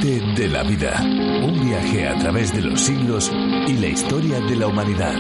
Fuente de la Vida. Un viaje a través de los siglos y la historia de la humanidad.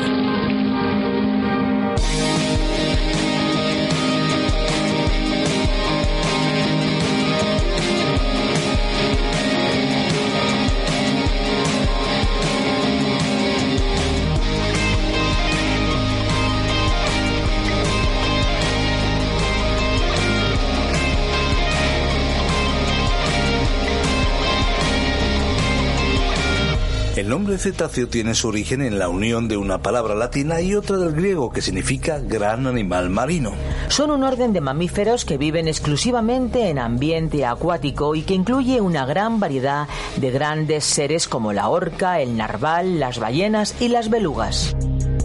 El nombre cetáceo tiene su origen en la unión de una palabra latina y otra del griego que significa gran animal marino. Son un orden de mamíferos que viven exclusivamente en ambiente acuático y que incluye una gran variedad de grandes seres como la orca, el narval, las ballenas y las belugas.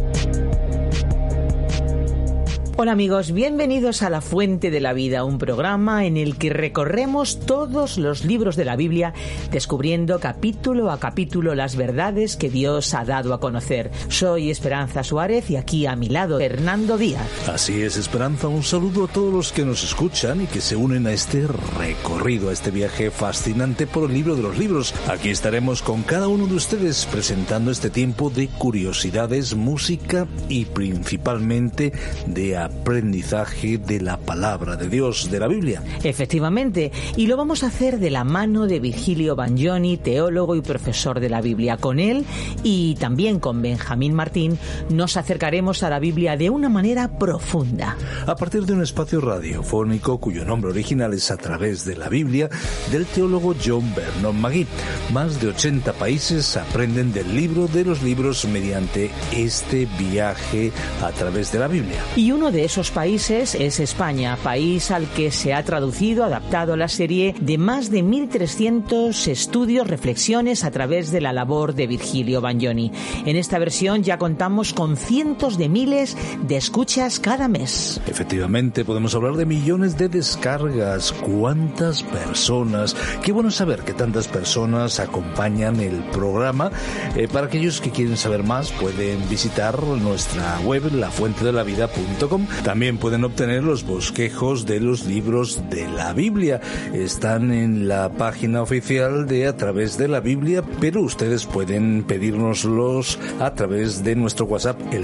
Hola amigos, bienvenidos a La Fuente de la Vida, un programa en el que recorremos todos los libros de la Biblia, descubriendo capítulo a capítulo las verdades que Dios ha dado a conocer. Soy Esperanza Suárez y aquí a mi lado Hernando Díaz. Así es, Esperanza, un saludo a todos los que nos escuchan y que se unen a este recorrido, a este viaje fascinante por el libro de los libros. Aquí estaremos con cada uno de ustedes presentando este tiempo de curiosidades, música y principalmente de aprendizaje de la palabra de Dios, de la Biblia. Efectivamente, y lo vamos a hacer de la mano de Virgilio Bagnoni, teólogo y profesor de la Biblia. Con él y también con Benjamín Martín nos acercaremos a la Biblia de una manera profunda. A partir de un espacio radiofónico cuyo nombre original es A través de la Biblia, del teólogo John Vernon Magee. Más de 80 países aprenden del libro de los libros mediante este viaje a través de la Biblia. Y uno de esos países es España, país al que se ha traducido, adaptado la serie de más de 1.300 estudios, reflexiones a través de la labor de Virgilio Bagnoni. En esta versión ya contamos con cientos de miles de escuchas cada mes. Efectivamente, podemos hablar de millones de descargas. ¿Cuántas personas? Qué bueno saber que tantas personas acompañan el programa. Para aquellos que quieren saber más, pueden visitar nuestra web, lafuentedelavida.com. También pueden obtener los bosquejos de los libros de la Biblia. Están en la página oficial de A través de la Biblia, pero ustedes pueden pedírnoslos a través de nuestro WhatsApp, el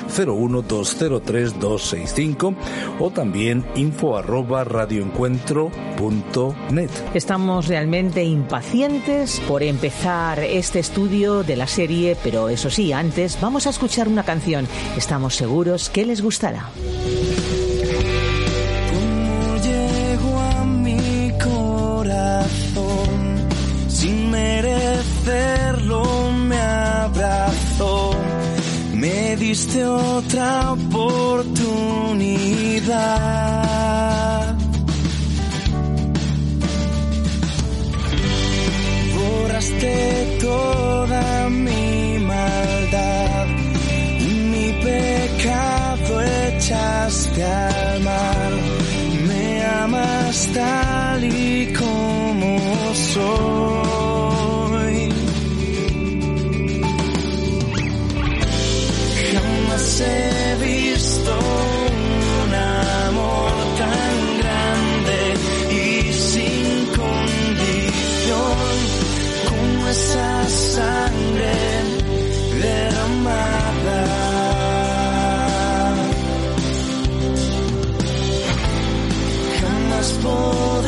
601-203-265, o también info@radioencuentro.net. Estamos realmente impacientes por empezar este estudio de la serie, pero eso sí, antes vamos a escuchar una canción. Estamos seguros que les gustará. Como llego a mi corazón, sin merecerlo me abrazó, me diste otra oportunidad. Borraste toda mi maldad, mi pecado echaste al mar, me amas tal y como soy. Jamás he visto un amor tan grande y sin condición como esa sangre derramada. Podré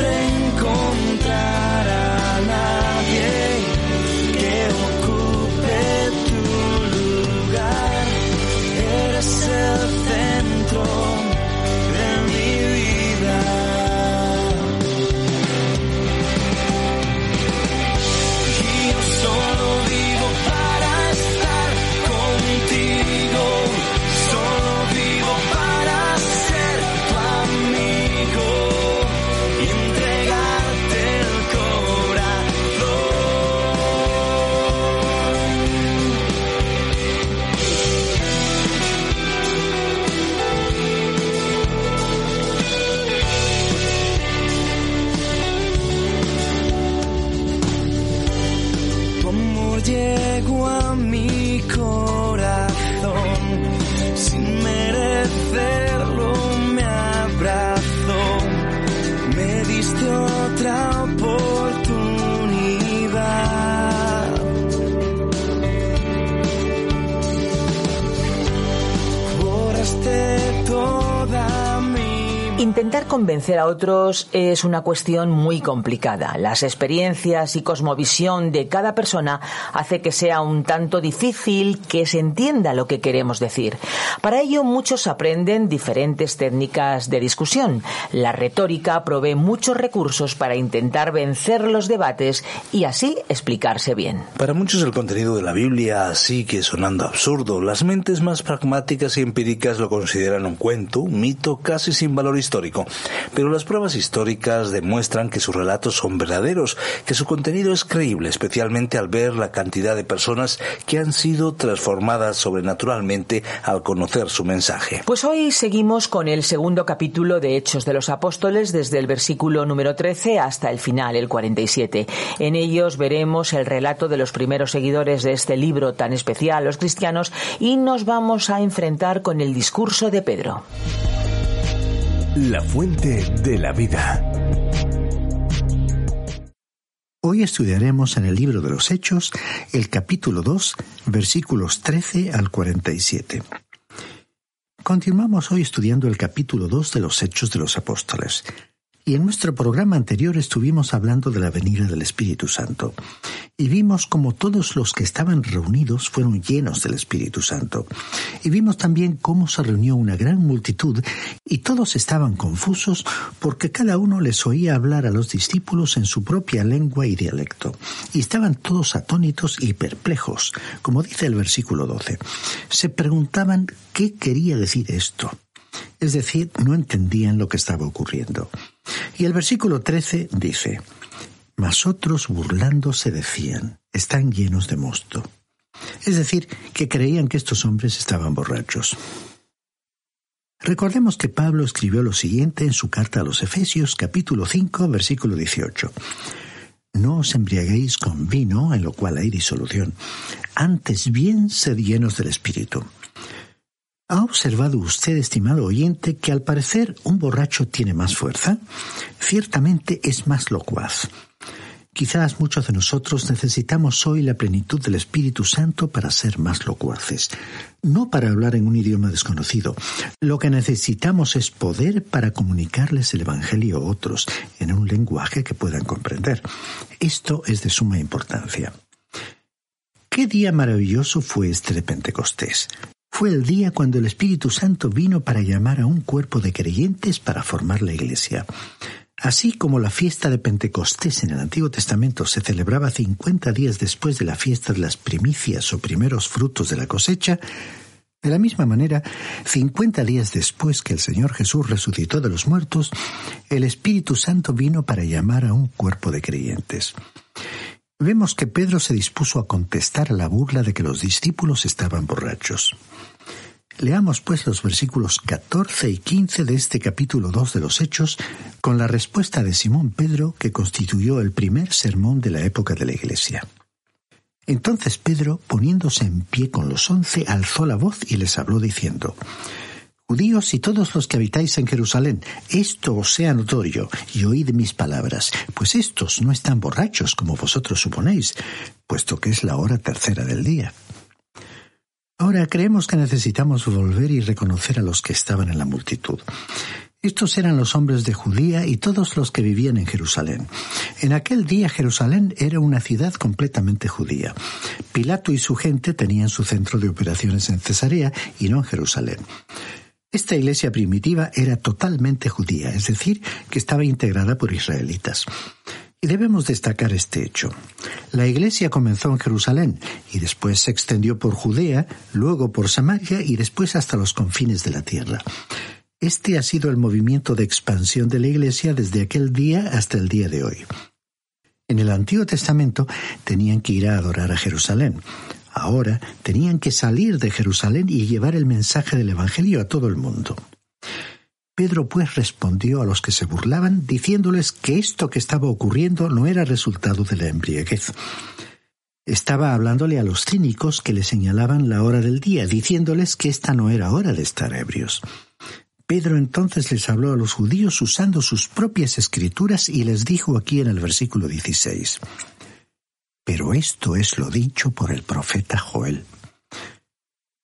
Intentar convencer a otros es una cuestión muy complicada. Las experiencias y cosmovisión de cada persona hace que sea un tanto difícil que se entienda lo que queremos decir. Para ello, muchos aprenden diferentes técnicas de discusión. La retórica provee muchos recursos para intentar vencer los debates y así explicarse bien. Para muchos el contenido de la Biblia sigue sonando absurdo. Las mentes más pragmáticas y empíricas lo consideran un cuento, un mito casi sin valor histórico. Pero las pruebas históricas demuestran que sus relatos son verdaderos, que su contenido es creíble, especialmente al ver la cantidad de personas que han sido transformadas sobrenaturalmente al conocer su mensaje. Pues hoy seguimos con el segundo capítulo de Hechos de los Apóstoles, desde el versículo número 13 hasta el final, el 47. En ellos veremos el relato de los primeros seguidores de este libro tan especial, los cristianos, y nos vamos a enfrentar con el discurso de Pedro. La fuente de la vida. Hoy estudiaremos en el libro de los Hechos el capítulo 2, versículos 13 al 47. Continuamos hoy estudiando el capítulo 2 de los Hechos de los Apóstoles. Y en nuestro programa anterior estuvimos hablando de la venida del Espíritu Santo. Y vimos cómo todos los que estaban reunidos fueron llenos del Espíritu Santo. Y vimos también cómo se reunió una gran multitud y todos estaban confusos porque cada uno les oía hablar a los discípulos en su propia lengua y dialecto. Y estaban todos atónitos y perplejos, como dice el versículo 12. Se preguntaban qué quería decir esto. Es decir, no entendían lo que estaba ocurriendo. Y el versículo 13 dice: mas otros burlándose decían, están llenos de mosto. Es decir, que creían que estos hombres estaban borrachos. Recordemos que Pablo escribió lo siguiente en su carta a los Efesios, capítulo 5, versículo 18. No os embriaguéis con vino, en lo cual hay disolución. Antes bien, sed llenos del Espíritu. ¿Ha observado usted, estimado oyente, que al parecer un borracho tiene más fuerza? Ciertamente es más locuaz. Quizás muchos de nosotros necesitamos hoy la plenitud del Espíritu Santo para ser más locuaces. No para hablar en un idioma desconocido. Lo que necesitamos es poder para comunicarles el Evangelio a otros en un lenguaje que puedan comprender. Esto es de suma importancia. ¿Qué día maravilloso fue este de Pentecostés? Fue el día cuando el Espíritu Santo vino para llamar a un cuerpo de creyentes para formar la Iglesia. Así como la fiesta de Pentecostés en el Antiguo Testamento se celebraba 50 días después de la fiesta de las primicias o primeros frutos de la cosecha, de la misma manera, 50 días después que el Señor Jesús resucitó de los muertos, el Espíritu Santo vino para llamar a un cuerpo de creyentes. Vemos que Pedro se dispuso a contestar a la burla de que los discípulos estaban borrachos. Leamos pues los versículos 14 y 15 de este capítulo 2 de los Hechos con la respuesta de Simón Pedro, que constituyó el primer sermón de la época de la Iglesia. Entonces Pedro, poniéndose en pie con los 11, alzó la voz y les habló diciendo: Judíos y todos los que habitáis en Jerusalén, esto os sea notorio, y oíd mis palabras, pues estos no están borrachos como vosotros suponéis, puesto que es la hora tercera del día. Ahora creemos que necesitamos volver y reconocer a los que estaban en la multitud. Estos eran los hombres de Judía y todos los que vivían en Jerusalén. En aquel día Jerusalén era una ciudad completamente judía. Pilato y su gente tenían su centro de operaciones en Cesarea y no en Jerusalén. Esta iglesia primitiva era totalmente judía, es decir, que estaba integrada por israelitas. Y debemos destacar este hecho. La iglesia comenzó en Jerusalén y después se extendió por Judea, luego por Samaria y después hasta los confines de la tierra. Este ha sido el movimiento de expansión de la iglesia desde aquel día hasta el día de hoy. En el Antiguo Testamento tenían que ir a adorar a Jerusalén. Ahora tenían que salir de Jerusalén y llevar el mensaje del Evangelio a todo el mundo. Pedro pues respondió a los que se burlaban diciéndoles que esto que estaba ocurriendo no era resultado de la embriaguez. Estaba hablándole a los cínicos que le señalaban la hora del día, diciéndoles que esta no era hora de estar ebrios. Pedro entonces les habló a los judíos usando sus propias escrituras y les dijo aquí en el versículo 16: Pero esto es lo dicho por el profeta Joel.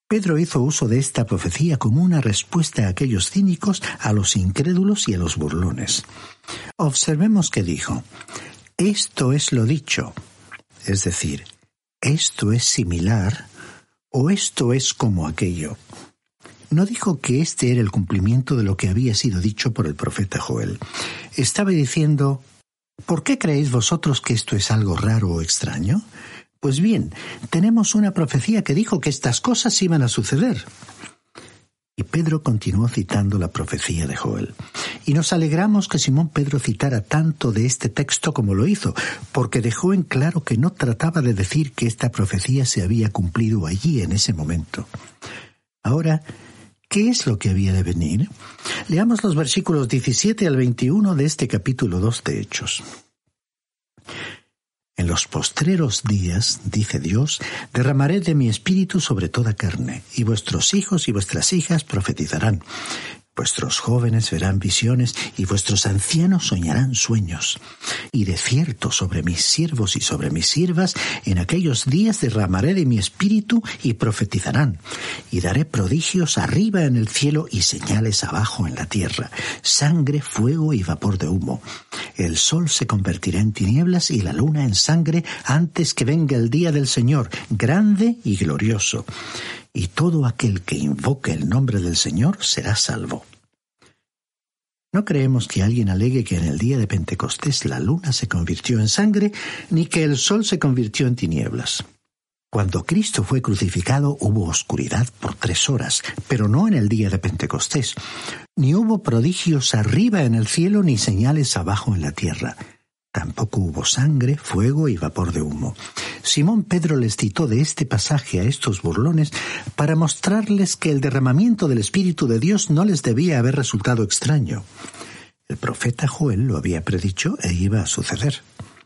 Pedro hizo uso de esta profecía como una respuesta a aquellos cínicos, a los incrédulos y a los burlones. Observemos que dijo: esto es lo dicho, es decir, esto es similar o esto es como aquello. No dijo que este era el cumplimiento de lo que había sido dicho por el profeta Joel. Estaba diciendo: ¿por qué creéis vosotros que esto es algo raro o extraño? Pues bien, tenemos una profecía que dijo que estas cosas iban a suceder. Y Pedro continuó citando la profecía de Joel. Y nos alegramos que Simón Pedro citara tanto de este texto como lo hizo, porque dejó en claro que no trataba de decir que esta profecía se había cumplido allí en ese momento. Ahora, ¿qué es lo que había de venir? Leamos los versículos 17 al 21 de este capítulo 2 de Hechos. En los postreros días, dice Dios, derramaré de mi espíritu sobre toda carne, y vuestros hijos y vuestras hijas profetizarán. Vuestros jóvenes verán visiones, y vuestros ancianos soñarán sueños. Y de cierto sobre mis siervos y sobre mis siervas, en aquellos días derramaré de mi espíritu y profetizarán. Y daré prodigios arriba en el cielo y señales abajo en la tierra, sangre, fuego y vapor de humo. El sol se convertirá en tinieblas y la luna en sangre antes que venga el día del Señor, grande y glorioso. Y todo aquel que invoque el nombre del Señor será salvo. No creemos que alguien alegue que en el día de Pentecostés la luna se convirtió en sangre, ni que el sol se convirtió en tinieblas. Cuando Cristo fue crucificado hubo oscuridad por 3 horas, pero no en el día de Pentecostés. Ni hubo prodigios arriba en el cielo, ni señales abajo en la tierra. Tampoco hubo sangre, fuego y vapor de humo. Simón Pedro les citó de este pasaje a estos burlones para mostrarles que el derramamiento del Espíritu de Dios no les debía haber resultado extraño. El profeta Joel lo había predicho e iba a suceder.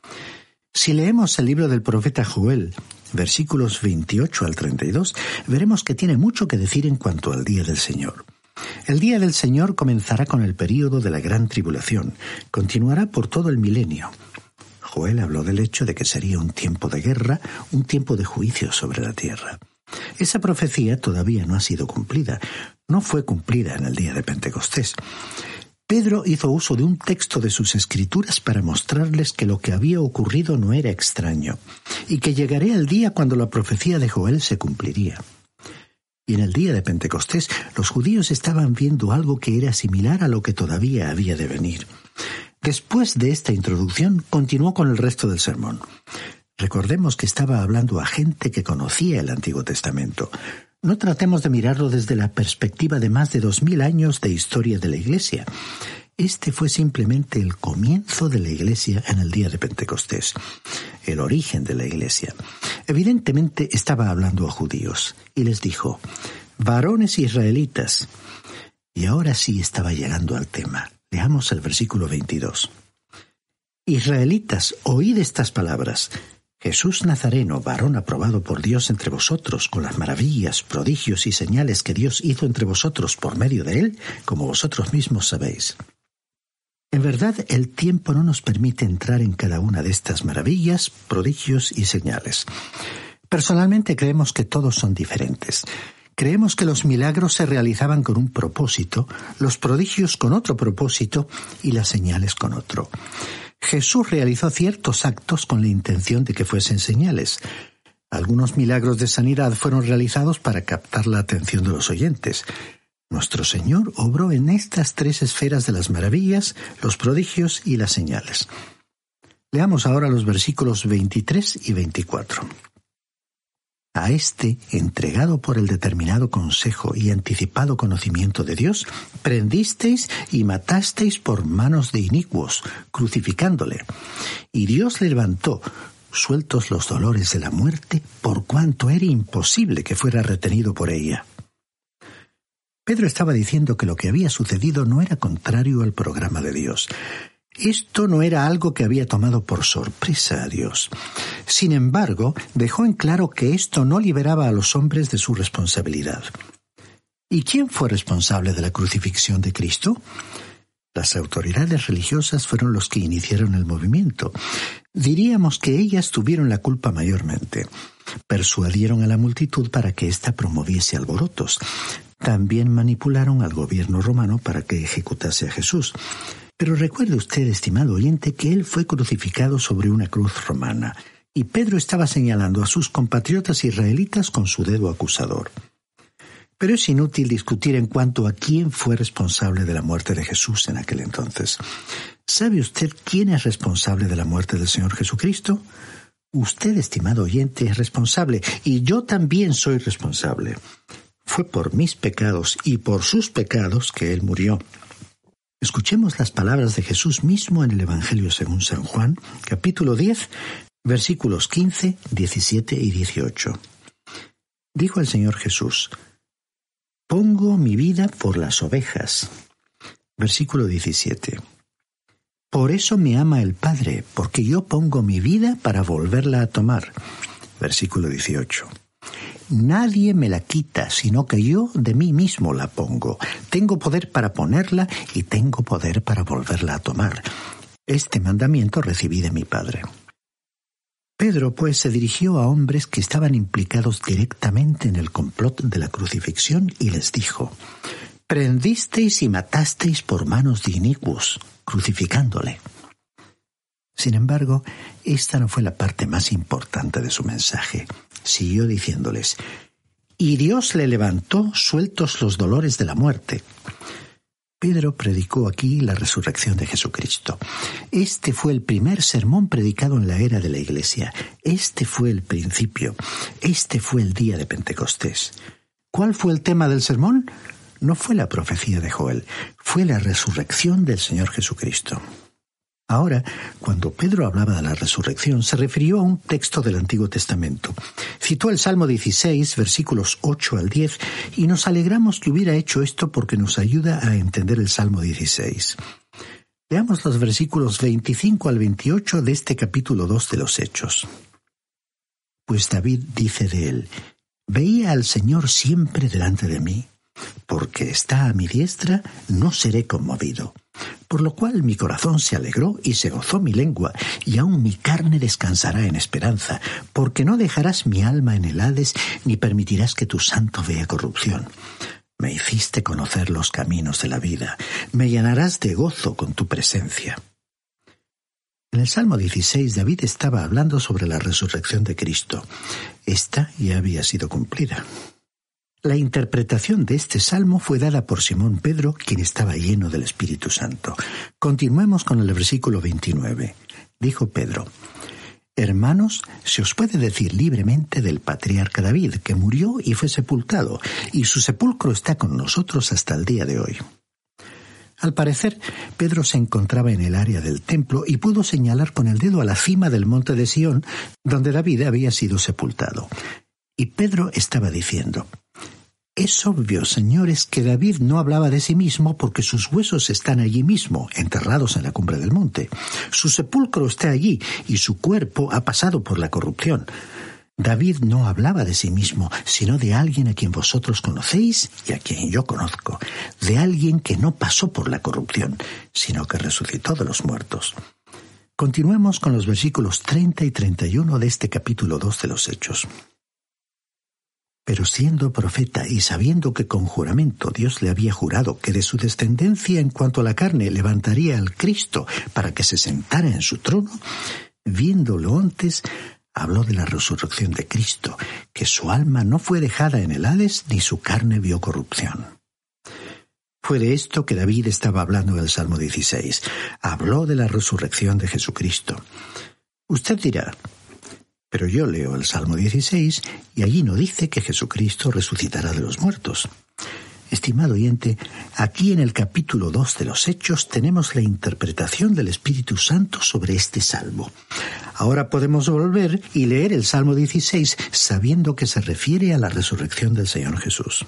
Si leemos el libro del profeta Joel, versículos 28 al 32, veremos que tiene mucho que decir en cuanto al día del Señor. El día del Señor comenzará con el período de la gran tribulación, continuará por todo el milenio. Joel habló del hecho de que sería un tiempo de guerra, un tiempo de juicio sobre la tierra. Esa profecía todavía no ha sido cumplida, no fue cumplida en el día de Pentecostés. Pedro hizo uso de un texto de sus escrituras para mostrarles que lo que había ocurrido no era extraño, y que llegaría el día cuando la profecía de Joel se cumpliría. Y en el día de Pentecostés, los judíos estaban viendo algo que era similar a lo que todavía había de venir. Después de esta introducción, continuó con el resto del sermón. Recordemos que estaba hablando a gente que conocía el Antiguo Testamento. No tratemos de mirarlo desde la perspectiva de más de 2000 años de historia de la Iglesia. Este fue simplemente el comienzo de la Iglesia en el día de Pentecostés, el origen de la Iglesia. Evidentemente estaba hablando a judíos y les dijo: varones israelitas. Y ahora sí estaba llegando al tema. Leamos el versículo 22. Israelitas, oíd estas palabras. Jesús Nazareno, varón aprobado por Dios entre vosotros, con las maravillas, prodigios y señales que Dios hizo entre vosotros por medio de él, como vosotros mismos sabéis. En verdad, el tiempo no nos permite entrar en cada una de estas maravillas, prodigios y señales. Personalmente creemos que todos son diferentes. Creemos que los milagros se realizaban con un propósito, los prodigios con otro propósito y las señales con otro. Jesús realizó ciertos actos con la intención de que fuesen señales. Algunos milagros de sanidad fueron realizados para captar la atención de los oyentes. Nuestro Señor obró en estas 3 esferas de las maravillas, los prodigios y las señales. Leamos ahora los versículos 23 y 24. A este, entregado por el determinado consejo y anticipado conocimiento de Dios, prendisteis y matasteis por manos de inicuos, crucificándole. Y Dios le levantó, sueltos los dolores de la muerte, por cuanto era imposible que fuera retenido por ella. Pedro estaba diciendo que lo que había sucedido no era contrario al programa de Dios. Esto no era algo que había tomado por sorpresa a Dios. Sin embargo, dejó en claro que esto no liberaba a los hombres de su responsabilidad. ¿Y quién fue responsable de la crucifixión de Cristo? Las autoridades religiosas fueron los que iniciaron el movimiento. Diríamos que ellas tuvieron la culpa mayormente. Persuadieron a la multitud para que ésta promoviese alborotos. También manipularon al gobierno romano para que ejecutase a Jesús. Pero recuerde usted, estimado oyente, que él fue crucificado sobre una cruz romana, y Pedro estaba señalando a sus compatriotas israelitas con su dedo acusador. Pero es inútil discutir en cuanto a quién fue responsable de la muerte de Jesús en aquel entonces. ¿Sabe usted quién es responsable de la muerte del Señor Jesucristo? Usted, estimado oyente, es responsable, y yo también soy responsable. Fue por mis pecados y por sus pecados que Él murió. Escuchemos las palabras de Jesús mismo en el Evangelio según San Juan, capítulo 10, versículos 15, 17 y 18. Dijo el Señor Jesús: Pongo mi vida por las ovejas. Versículo 17. Por eso me ama el Padre, porque yo pongo mi vida para volverla a tomar. Versículo 18. Nadie me la quita, sino que yo de mí mismo la pongo. Tengo poder para ponerla y tengo poder para volverla a tomar. Este mandamiento recibí de mi Padre. Pedro, pues, se dirigió a hombres que estaban implicados directamente en el complot de la crucifixión y les dijo: «Prendisteis y matasteis por manos de inicuos, crucificándole». Sin embargo, esta no fue la parte más importante de su mensaje. Siguió diciéndoles: «Y Dios le levantó sueltos los dolores de la muerte». Pedro predicó aquí la resurrección de Jesucristo. Este fue el primer sermón predicado en la era de la Iglesia. Este fue el principio. Este fue el día de Pentecostés. ¿Cuál fue el tema del sermón? No fue la profecía de Joel, fue la resurrección del Señor Jesucristo. Ahora, cuando Pedro hablaba de la resurrección, se refirió a un texto del Antiguo Testamento. Citó el Salmo 16, versículos 8 al 10, y nos alegramos que hubiera hecho esto porque nos ayuda a entender el Salmo 16. Leamos los versículos 25 al 28 de este capítulo 2 de los Hechos. Pues David dice de él: «Veía al Señor siempre delante de mí, porque está a mi diestra, no seré conmovido. Por lo cual mi corazón se alegró y se gozó mi lengua, y aun mi carne descansará en esperanza, porque no dejarás mi alma en el Hades, ni permitirás que tu santo vea corrupción. Me hiciste conocer los caminos de la vida, me llenarás de gozo con tu presencia». En el Salmo 16, David estaba hablando sobre la resurrección de Cristo. Esta ya había sido cumplida. La interpretación de este salmo fue dada por Simón Pedro, quien estaba lleno del Espíritu Santo. Continuemos con el versículo 29. Dijo Pedro: «Hermanos, se os puede decir libremente del patriarca David, que murió y fue sepultado, y su sepulcro está con nosotros hasta el día de hoy». Al parecer, Pedro se encontraba en el área del templo y pudo señalar con el dedo a la cima del monte de Sión, donde David había sido sepultado. Y Pedro estaba diciendo: «Es obvio, señores, que David no hablaba de sí mismo porque sus huesos están allí mismo, enterrados en la cumbre del monte. Su sepulcro está allí y su cuerpo ha pasado por la corrupción. David no hablaba de sí mismo, sino de alguien a quien vosotros conocéis y a quien yo conozco, de alguien que no pasó por la corrupción, sino que resucitó de los muertos». Continuemos con los versículos 30 y 31 de este capítulo 2 de los Hechos. «Pero siendo profeta y sabiendo que con juramento Dios le había jurado que de su descendencia en cuanto a la carne levantaría al Cristo para que se sentara en su trono, viéndolo antes, habló de la resurrección de Cristo, que su alma no fue dejada en el Hades ni su carne vio corrupción». Fue de esto que David estaba hablando en el Salmo 16. Habló de la resurrección de Jesucristo. Usted dirá: «Pero yo leo el Salmo 16 y allí no dice que Jesucristo resucitará de los muertos». Estimado oyente, aquí en el capítulo 2 de los Hechos tenemos la interpretación del Espíritu Santo sobre este salmo. Ahora podemos volver y leer el Salmo 16 sabiendo que se refiere a la resurrección del Señor Jesús.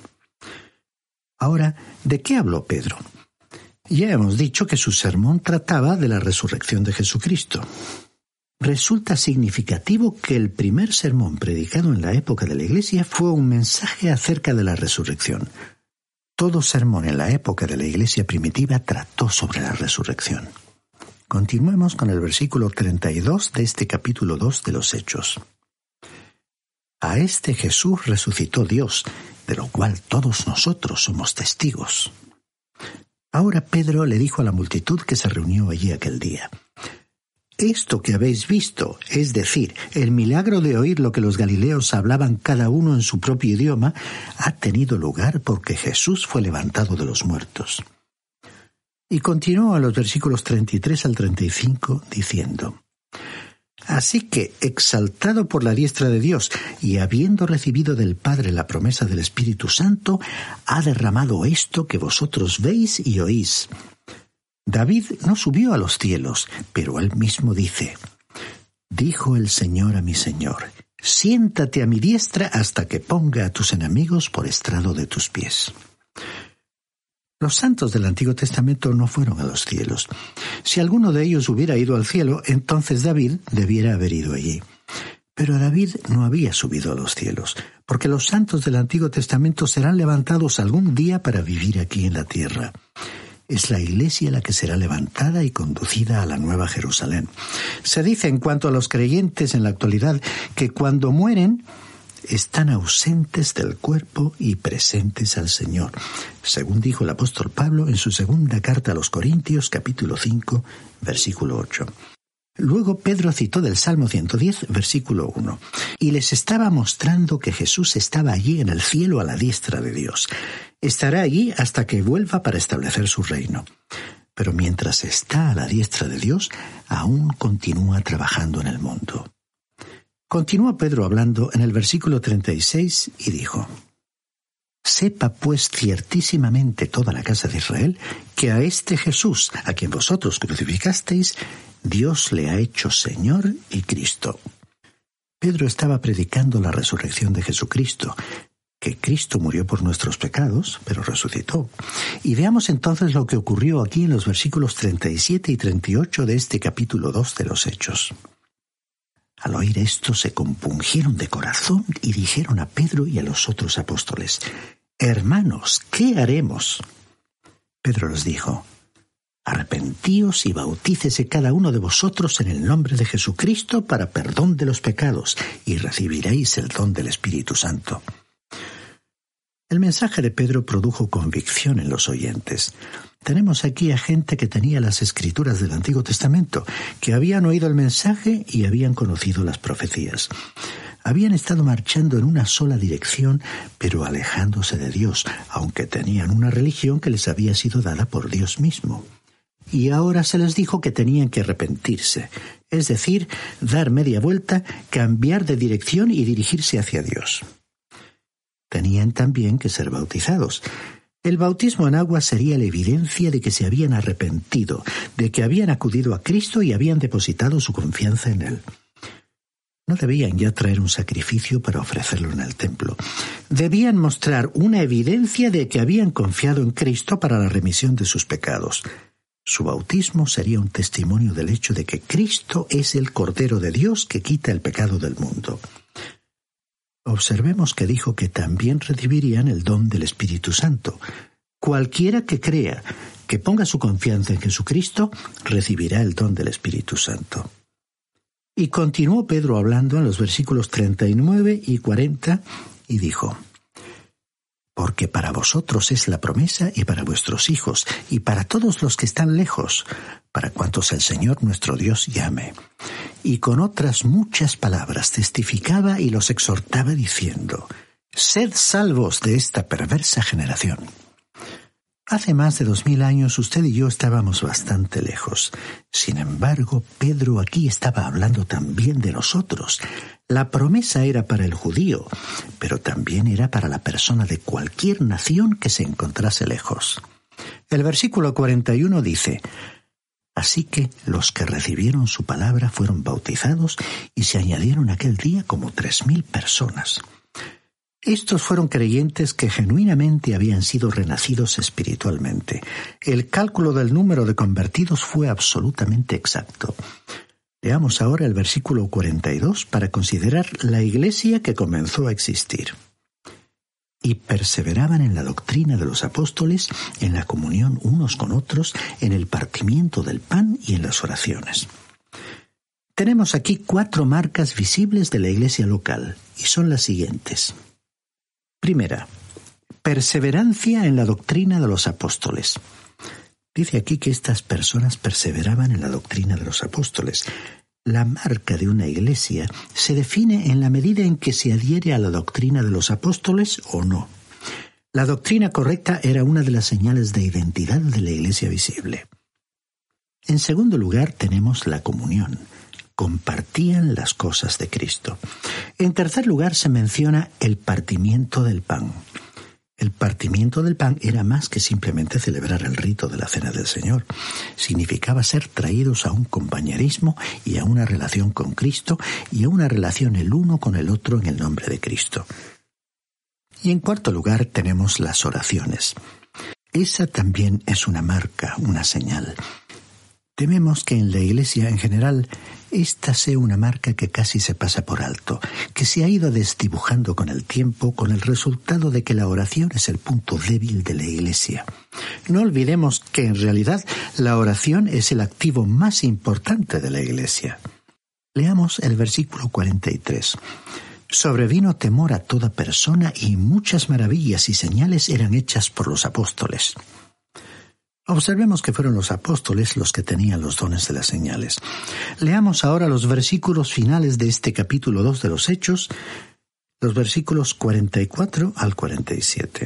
Ahora, ¿de qué habló Pedro? Ya hemos dicho que su sermón trataba de la resurrección de Jesucristo. Resulta significativo que el primer sermón predicado en la época de la Iglesia fue un mensaje acerca de la resurrección. Todo sermón en la época de la iglesia primitiva trató sobre la resurrección. Continuemos con el versículo 32 de este capítulo 2 de los Hechos. A este Jesús resucitó Dios, de lo cual todos nosotros somos testigos. Ahora Pedro le dijo a la multitud que se reunió allí aquel día: esto que habéis visto, es decir, el milagro de oír lo que los galileos hablaban cada uno en su propio idioma, ha tenido lugar porque Jesús fue levantado de los muertos. Y continuó a los versículos 33 al 35 diciendo: así que, exaltado por la diestra de Dios y habiendo recibido del Padre la promesa del Espíritu Santo, ha derramado esto que vosotros veis y oís. David no subió a los cielos, pero él mismo dice: dijo el Señor a mi Señor, siéntate a mi diestra hasta que ponga a tus enemigos por estrado de tus pies. Los santos del Antiguo Testamento no fueron a los cielos. Si alguno de ellos hubiera ido al cielo, entonces David debiera haber ido allí. Pero David no había subido a los cielos, porque los santos del Antiguo Testamento serán levantados algún día para vivir aquí en la tierra. Es la Iglesia la que será levantada y conducida a la Nueva Jerusalén. Se dice en cuanto a los creyentes en la actualidad que cuando mueren están ausentes del cuerpo y presentes al Señor, según dijo el apóstol Pablo en su segunda carta a los Corintios, capítulo 5, versículo 8. Luego Pedro citó del Salmo 110, versículo 1, y les estaba mostrando que Jesús estaba allí en el cielo a la diestra de Dios. Estará allí hasta que vuelva para establecer su reino. Pero mientras está a la diestra de Dios, aún continúa trabajando en el mundo. Continúa Pedro hablando en el versículo 36 y dijo: sepa pues ciertísimamente toda la casa de Israel que a este Jesús, a quien vosotros crucificasteis, Dios le ha hecho Señor y Cristo. Pedro estaba predicando la resurrección de Jesucristo, que Cristo murió por nuestros pecados, pero resucitó. Y veamos entonces lo que ocurrió aquí en los versículos 37 y 38 de este capítulo 2 de los Hechos. Al oír esto se compungieron de corazón y dijeron a Pedro y a los otros apóstoles: hermanos, ¿qué haremos? Pedro les dijo: arrepentíos y bautícese cada uno de vosotros en el nombre de Jesucristo para perdón de los pecados, y recibiréis el don del Espíritu Santo. El mensaje de Pedro produjo convicción en los oyentes. Tenemos aquí a gente que tenía las escrituras del Antiguo Testamento, que habían oído el mensaje y habían conocido las profecías. Habían estado marchando en una sola dirección, pero alejándose de Dios, aunque tenían una religión que les había sido dada por Dios mismo. Y ahora se les dijo que tenían que arrepentirse, es decir, dar media vuelta, cambiar de dirección y dirigirse hacia Dios. Tenían también que ser bautizados. El bautismo en agua sería la evidencia de que se habían arrepentido, de que habían acudido a Cristo y habían depositado su confianza en Él. No debían ya traer un sacrificio para ofrecerlo en el templo. Debían mostrar una evidencia de que habían confiado en Cristo para la remisión de sus pecados. Su bautismo sería un testimonio del hecho de que Cristo es el Cordero de Dios que quita el pecado del mundo. Observemos que dijo que también recibirían el don del Espíritu Santo. Cualquiera que crea, que ponga su confianza en Jesucristo, recibirá el don del Espíritu Santo. Y continuó Pedro hablando en los versículos 39 y 40 y dijo: porque para vosotros es la promesa y para vuestros hijos y para todos los que están lejos, para cuantos el Señor nuestro Dios llame. Y con otras muchas palabras testificaba y los exhortaba diciendo: sed salvos de esta perversa generación. Hace más de 2000 años usted y yo estábamos bastante lejos. Sin embargo, Pedro aquí estaba hablando también de nosotros. La promesa era para el judío, pero también era para la persona de cualquier nación que se encontrase lejos. El versículo 41 dice: así que los que recibieron su palabra fueron bautizados y se añadieron aquel día como 3000 personas. Estos fueron creyentes que genuinamente habían sido renacidos espiritualmente. El cálculo del número de convertidos fue absolutamente exacto. Leamos ahora el versículo 42 para considerar la iglesia que comenzó a existir. y perseveraban en la doctrina de los apóstoles, en la comunión unos con otros, en el partimiento del pan y en las oraciones. Tenemos aquí 4 marcas visibles de la iglesia local, y son las siguientes. Primera, perseverancia en la doctrina de los apóstoles. Dice aquí que estas personas perseveraban en la doctrina de los apóstoles. La marca de una iglesia se define en la medida en que se adhiere a la doctrina de los apóstoles o no. La doctrina correcta era una de las señales de identidad de la iglesia visible. En segundo lugar, tenemos la comunión. Compartían las cosas de Cristo. En tercer lugar, se menciona el partimiento del pan. El partimiento del pan era más que simplemente celebrar el rito de la Cena del Señor. Significaba ser traídos a un compañerismo y a una relación con Cristo y a una relación el uno con el otro en el nombre de Cristo. Y en cuarto lugar tenemos las oraciones. Esa también es una marca, una señal. Tememos que en la Iglesia en general esta sea una marca que casi se pasa por alto, que se ha ido desdibujando con el tiempo, con el resultado de que la oración es el punto débil de la Iglesia. No olvidemos que en realidad la oración es el activo más importante de la Iglesia. Leamos el versículo 43. Sobrevino temor a toda persona y muchas maravillas y señales eran hechas por los apóstoles. Observemos que fueron los apóstoles los que tenían los dones de las señales. Leamos ahora los versículos finales de este capítulo 2 de los Hechos, los versículos 44 al 47.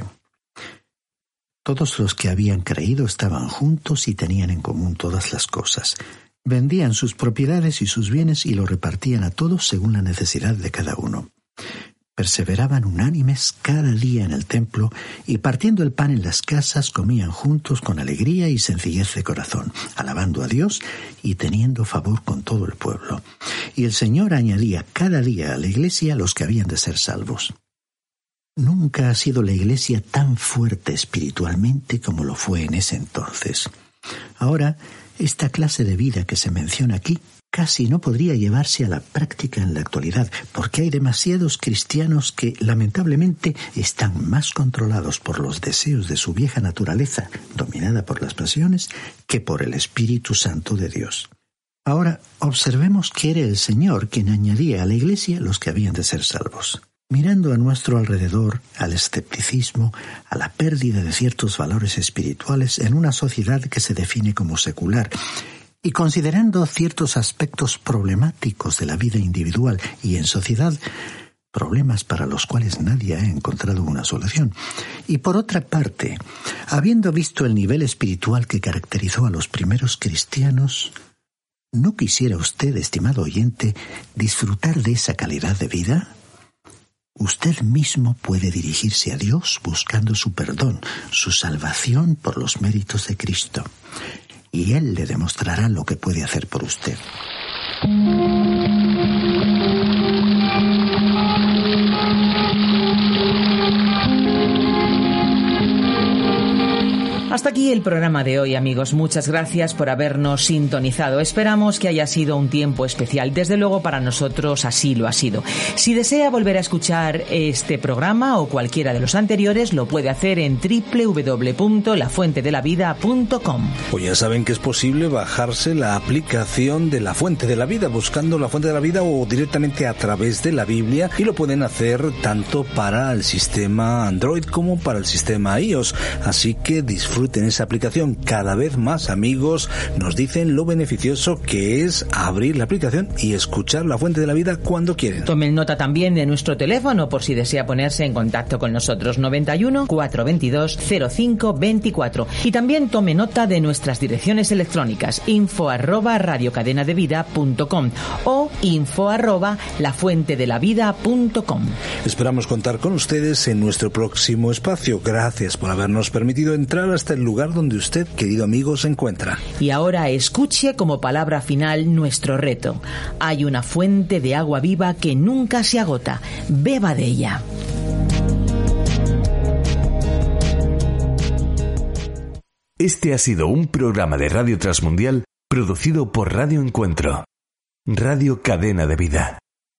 Todos los que habían creído estaban juntos y tenían en común todas las cosas. Vendían sus propiedades y sus bienes y lo repartían a todos según la necesidad de cada uno. Perseveraban unánimes cada día en el templo y partiendo el pan en las casas comían juntos con alegría y sencillez de corazón, alabando a Dios y teniendo favor con todo el pueblo. Y el Señor añadía cada día a la iglesia los que habían de ser salvos. Nunca ha sido la iglesia tan fuerte espiritualmente como lo fue en ese entonces. Ahora, esta clase de vida que se menciona aquí casi no podría llevarse a la práctica en la actualidad, porque hay demasiados cristianos que, lamentablemente, están más controlados por los deseos de su vieja naturaleza, dominada por las pasiones, que por el Espíritu Santo de Dios. Ahora, observemos que era el Señor quien añadía a la Iglesia los que habían de ser salvos. Mirando a nuestro alrededor, al escepticismo, a la pérdida de ciertos valores espirituales en una sociedad que se define como secular, y considerando ciertos aspectos problemáticos de la vida individual y en sociedad, problemas para los cuales nadie ha encontrado una solución. Y por otra parte, habiendo visto el nivel espiritual que caracterizó a los primeros cristianos, ¿no quisiera usted, estimado oyente, disfrutar de esa calidad de vida? Usted mismo puede dirigirse a Dios buscando su perdón, su salvación por los méritos de Cristo. Y Él le demostrará lo que puede hacer por usted. Hasta aquí el programa de hoy, amigos. Muchas gracias por habernos sintonizado. Esperamos que haya sido un tiempo especial. Desde luego, para nosotros así lo ha sido. Si desea volver a escuchar este programa o cualquiera de los anteriores, lo puede hacer en www.lafuentedelavida.com. Pues ya saben que es posible bajarse la aplicación de La Fuente de la Vida, buscando La Fuente de la Vida o directamente a través de la Biblia, y lo pueden hacer tanto para el sistema Android como para el sistema iOS. Así que disfruten esa aplicación. Cada vez más amigos nos dicen lo beneficioso que es abrir la aplicación y escuchar La Fuente de la Vida cuando quieren. Tomen nota también de nuestro teléfono por si desea ponerse en contacto con nosotros, 91 422 0524, y también tome nota de nuestras direcciones electrónicas, info@radiocadenadevida.com o info@lafuentedelavida.com. Esperamos contar con ustedes en nuestro próximo espacio. Gracias por habernos permitido entrar hasta el lugar donde usted, querido amigo, se encuentra. Y ahora escuche como palabra final nuestro reto. Hay una fuente de agua viva que nunca se agota. Beba de ella. Este ha sido un programa de Radio Transmundial producido por Radio Encuentro, Radio Cadena de Vida.